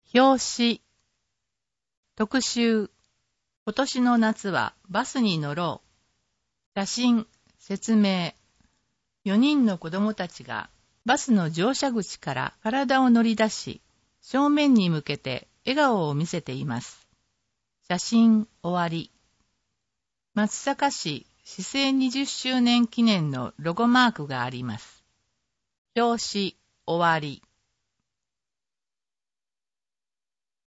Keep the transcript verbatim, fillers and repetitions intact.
表紙特集今年の夏はバスに乗ろう写真説明よにんの子供たちがバスの乗車口から体を乗り出し正面に向けて笑顔を見せています。写真終わり。松阪市市政にじゅっしゅうねん記念のロゴマークがあります。表紙終わり。